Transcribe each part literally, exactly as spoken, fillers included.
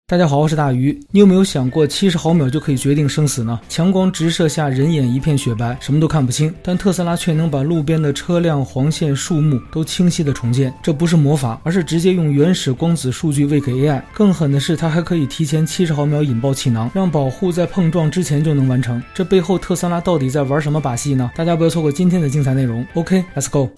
大家好，我是大鱼。你有没有想过七十毫秒就可以决定生死呢？强光直射下人眼一片雪白，什么都看不清，但特斯拉却能把路边的车辆、黄线、树木都清晰的重建。这不是魔法，而是直接用原始光子数据喂给 A I。 更狠的是，它还可以提前七十毫秒引爆气囊，让保护在碰撞之前就能完成。这背后特斯拉到底在玩什么把戏呢？大家不要错过今天的精彩内容。 OK let's go。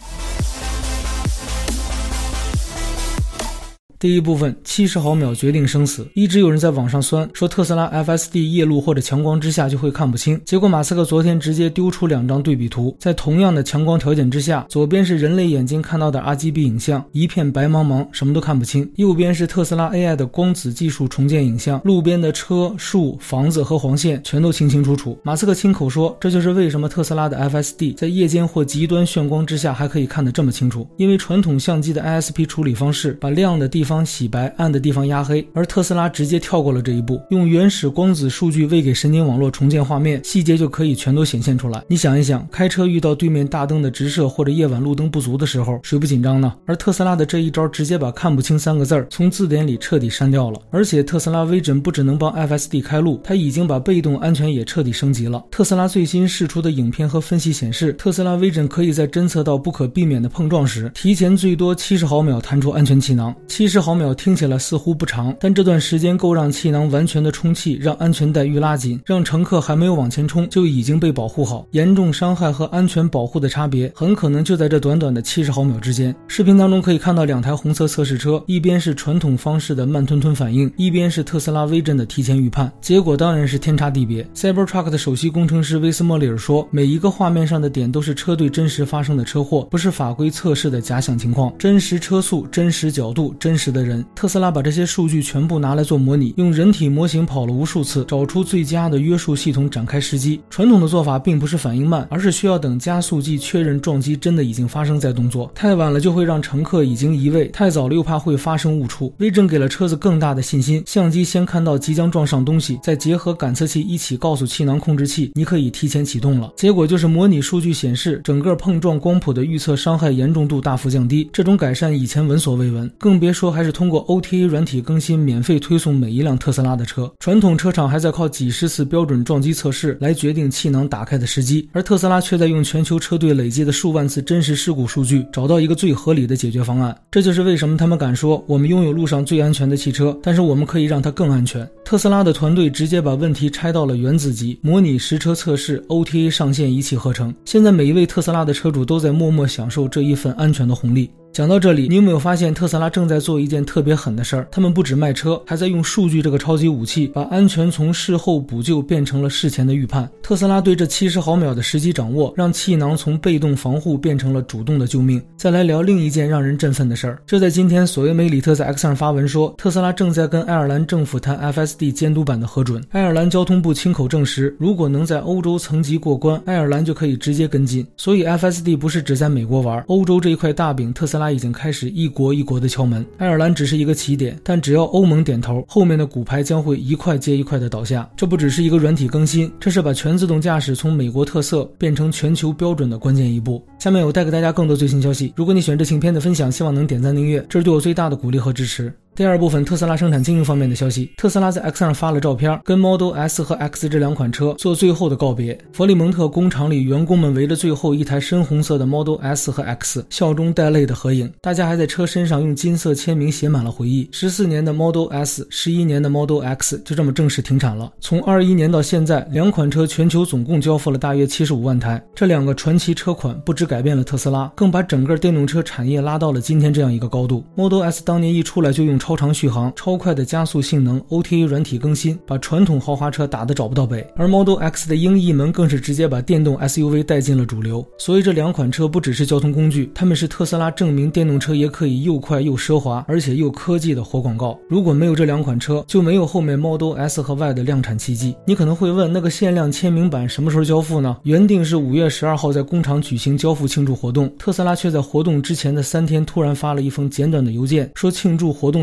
第一部分，七十毫秒决定生死。一直有人在网上酸，说特斯拉 F S D 夜路或者强光之下就会看不清，结果马斯克昨天直接丢出两张对比图，在同样的强光条件之下，左边是人类眼睛看到的 R G B 影像，一片白茫茫，什么都看不清；右边是特斯拉 A I 的光子技术重建影像，路边的车、树、房子和黄线全都清清楚楚。马斯克亲口说，这就是为什么特斯拉的 F S D 在夜间或极端眩光之下还可以看得这么清楚，因为传统相机的 I S P 处理方式把亮的地方洗白，暗的地方压黑，而特斯拉直接跳过了这一步，用原始光子数据喂给神经网络重建画面，细节就可以全都显现出来。你想一想，开车遇到对面大灯的直射或者夜晚路灯不足的时候，谁不紧张呢？而特斯拉的这一招直接把看不清三个字儿从字典里彻底删掉了。而且特斯拉 Vision 不只能帮 F S D 开路，它已经把被动安全也彻底升级了。特斯拉最新释出的影片和分析显示，特斯拉 Vision 可以在侦测到不可避免的碰撞时，提前最多七十毫秒弹出安全气囊。七十毫秒听起来似乎不长，但这段时间够让气囊完全的充气，让安全带预拉紧，让乘客还没有往前冲就已经被保护好。严重伤害和安全保护的差别很可能就在这短短的七十毫秒之间。视频当中可以看到两台红色测试车，一边是传统方式的慢吞吞反应，一边是特斯拉 Vision 的提前预判，结果当然是天差地别。 Cybertruck 的首席工程师威斯莫里尔说，每一个画面上的点都是车队真实发生的车祸，不是法规测试的假想情况，真实车速、真实角度、真实的人。特斯拉把这些数据全部拿来做模拟，用人体模型跑了无数次，找出最佳的约束系统展开时机。传统的做法并不是反应慢，而是需要等加速器确认撞击真的已经发生再动作，太晚了就会让乘客已经移位，太早了又怕会发生误触。Vision给了车子更大的信心，相机先看到即将撞上东西，再结合感测器一起告诉气囊控制器你可以提前启动了。结果就是模拟数据显示，整个碰撞光谱的预测伤害严重度大幅降低，这种改善以前闻所未闻，更别说还是通过 O T A 软体更新免费推送每一辆特斯拉的车。传统车厂还在靠几十次标准撞击测试来决定气囊打开的时机，而特斯拉却在用全球车队累积的数万次真实事故数据找到一个最合理的解决方案。这就是为什么他们敢说，我们拥有路上最安全的汽车，但是我们可以让它更安全。特斯拉的团队直接把问题拆到了原子级，模拟实车测试， O T A 上线一气呵成。现在每一位特斯拉的车主都在默默享受这一份安全的红利。讲到这里，你有没有发现特斯拉正在做一件特别狠的事儿？他们不止卖车，还在用数据这个超级武器，把安全从事后补救变成了事前的预判。特斯拉对这七十毫秒的时机掌握，让气囊从被动防护变成了主动的救命。再来聊另一件让人振奋的事儿，就在今天，索维梅里特在 X 上发文说，特斯拉正在跟爱尔兰政府谈 F S D 监督版的核准。爱尔兰交通部亲口证实，如果能在欧洲层级过关，爱尔兰就可以直接跟进。所以 F S D 不是只在美国玩，欧洲这一块大饼，特斯拉已经开始一国一国的敲门。爱尔兰只是一个起点，但只要欧盟点头，后面的骨牌将会一块接一块的倒下。这不只是一个软体更新，这是把全自动驾驶从美国特色变成全球标准的关键一步。下面我带给大家更多最新消息，如果你喜欢这期影片的分享，希望能点赞订阅，这是对我最大的鼓励和支持。第二部分，特斯拉生产经营方面的消息。特斯拉在 X 上发了照片，跟 Model S 和 X 这两款车做最后的告别。佛利蒙特工厂里，员工们围着最后一台深红色的 Model S 和 X， 笑中带泪的合影。大家还在车身上用金色签名写满了回忆。十四年的 Model S， 十一年的 Model X 就这么正式停产了。从二一年到现在，两款车全球总共交付了大约七十五万台。这两个传奇车款不只改变了特斯拉，更把整个电动车产业拉到了今天这样一个高度。Model S 当年一出来就用超长续航、超快的加速性能、O T A 软体更新，把传统豪华车打得找不到北。而 Model X 的鹰翼门更是直接把电动 S U V 带进了主流。所以这两款车不只是交通工具，它们是特斯拉证明电动车也可以又快又奢华，而且又科技的活广告。如果没有这两款车，就没有后面 Model S 和 Y 的量产奇迹。你可能会问，那个限量签名版什么时候交付呢？原定是五月十二号在工厂举行交付庆祝活动，特斯拉却在活动之前的三天突然发了一封简短的邮件，说庆祝活动要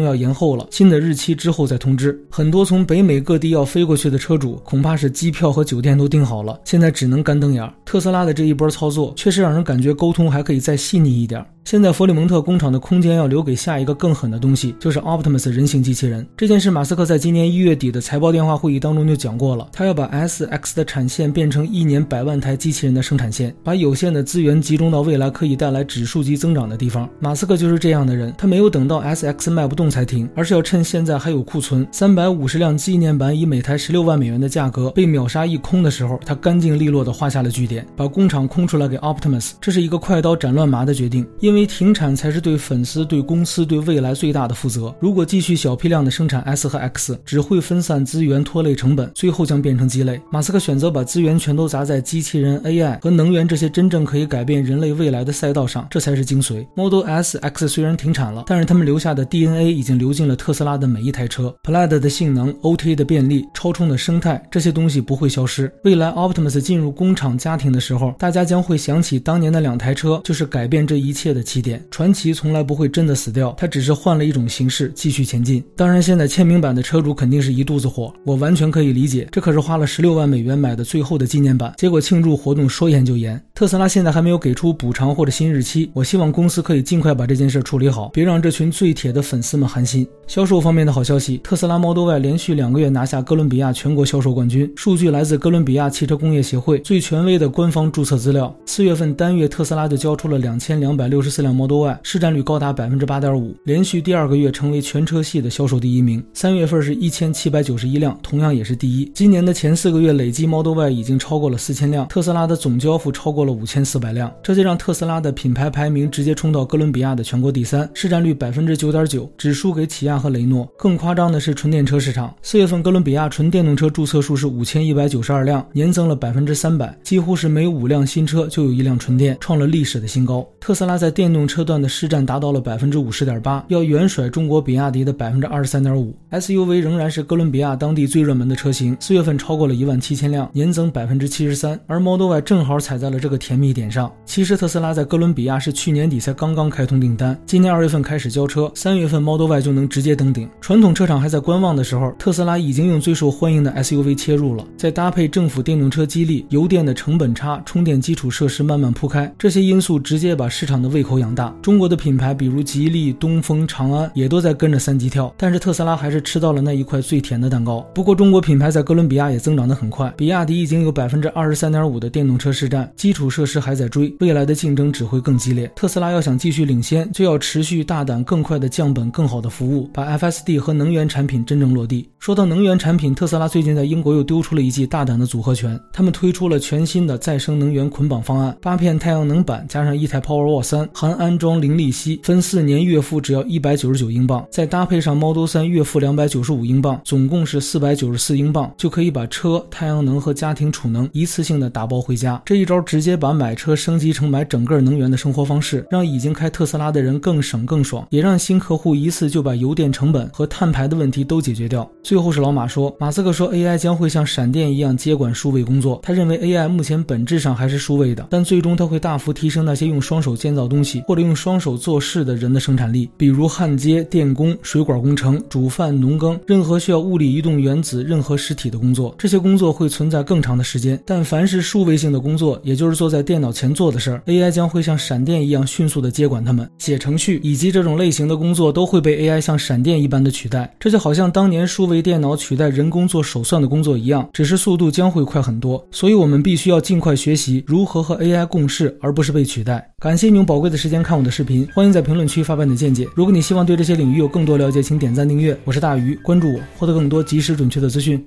要延后了，新的日期之后再通知。很多从北美各地要飞过去的车主恐怕是机票和酒店都订好了，现在只能干瞪眼。特斯拉的这一波操作确实让人感觉沟通还可以再细腻一点。现在佛里蒙特工厂的空间要留给下一个更狠的东西，就是 Optimus 人形机器人。这件事马斯克在今年一月底的财报电话会议当中就讲过了，他要把 S X 的产线变成一年百万台机器人的生产线，把有限的资源集中到未来可以带来指数级增长的地方。马斯克就是这样的人，他没有等到 S X 卖不动才停，而是要趁现在还有库存，三百五十辆纪念版以每台十六万美元的价格被秒杀一空的时候，他干净利落地画下了句点，把工厂空出来给 Optimus。 这是一个快刀斩乱麻的决定，因为停产才是对粉丝、对公司、对未来最大的负责。如果继续小批量的生产 S 和 X， 只会分散资源，拖累成本，最后将变成鸡肋。马斯克选择把资源全都砸在机器人、A I 和能源这些真正可以改变人类未来的赛道上，这才是精髓。 Model S、X 虽然停产了，但是他们留下的 D N A 已经流进了特斯拉的每一台车。 Plaid 的性能、 O T A 的便利、超充的生态，这些东西不会消失。未来 Optimus 进入工厂家庭的时候，大家将会想起当年的两台车就是改变这一切的起点。传奇从来不会真的死掉，它只是换了一种形式继续前进。当然现在签名版的车主肯定是一肚子火，我完全可以理解，这可是花了十六万美元买的最后的纪念版，结果庆祝活动说延就延。特斯拉现在还没有给出补偿或者新日期，我希望公司可以尽快把这件事处理好，别让这群最铁的粉丝们寒心。销售方面的好消息，特斯拉 Model Y 连续两个月拿下哥伦比亚全国销售冠军，数据来自哥伦比亚汽车工业协会最权威的官方注册资料。四月份单月特斯拉就交出了两千两百六十四辆 Model Y， 市占率高达 百分之八点五， 连续第二个月成为全车系的销售第一名。三月份是一千七百九十一辆，同样也是第一。今年的前四个月累计 Model Y 已经超过了四千辆，特斯拉的总交付超过了五千四百辆，这就让特斯拉的品牌排名直接冲到哥伦比亚的全国第三，市占率 百分之九点九， 只输给起亚和雷诺。更夸张的是纯电车市场，四月份哥伦比亚纯电动车注册数是五千一百九十二辆，年增了 百分之三百， 几乎是每五辆新车就有一辆纯电，创了历史的新高。特斯拉在电动车段的市占达到了 百分之五十点八， 要远甩中国比亚迪的 百分之二十三点五。 S U V 仍然是哥伦比亚当地最热门的车型，四月份超过了一万七千辆，年增 百分之七十三， 而 Model Y 正好踩在了这个甜蜜点上。其实特斯拉在哥伦比亚是去年底才刚刚开通订单，今年二月份开始交车，三月份 Model Y 就能直接登顶。传统车厂还在观望的时候，特斯拉已经用最受欢迎的 S U V 切入了，再搭配政府电动车激励、油电的成本差、充电基础设施慢慢铺开，这些因素直接把市场的胃口养大。中国的品牌比如吉利、东风、长安也都在跟着三级跳，但是特斯拉还是吃到了那一块最甜的蛋糕。不过中国品牌在哥伦比亚也增长得很快，比亚迪已经有 百分之二十三点五 的电动车市占，基础设施还在追，未来的竞争只会更激烈。特斯拉要想继续领先，就要持续大胆更快的降本更好的服务，把 F S D 和能源产品真正落地。说到能源产品，特斯拉最近在英国又丢出了一记大胆的组合拳，他们推出了全新的再生能源捆绑方案，八片太阳能板加上一台 Powerwall 三，含安装零利息，分四年月付只要一百九十九英镑，再搭配上 Model 三月付两百九十五英镑，总共是四百九十四英镑，就可以把车、太阳能和家庭储能一次性的打包回家。这一招直接把买车升级成买整个能源的生活方式，让已经开特斯拉的人更省更爽，也让新客户一次就把油电成本和碳排的问题都解决掉。最后是老马说，马斯克说 A I 将会像闪电一样接管数位工作，他认为 A I 目前本质上还是数位的，但最终它会大幅提升那些用双手建造东西或者用双手做事的人的生产力，比如焊接、电工、水管工程、煮饭、农耕，任何需要物理移动原子、任何实体的工作，这些工作会存在更长的时间，但凡是数位性的工作，也就是坐在电脑前做的事儿， A I 将会像闪电一样迅速的接管它们。写程序以及这种类型的工作都会被 A I 像闪电一般的取代，这就好像当年数位电脑取代人工做手算的工作一样，只是速度将会快很多，所以我们必须要尽快学习如何和 A I 共事，而不是被取代。感谢你用宝贵的时间看我的视频，欢迎在评论区发表你的见解。如果你希望对这些领域有更多了解，请点赞订阅。我是大鱼，关注我，获得更多及时准确的资讯。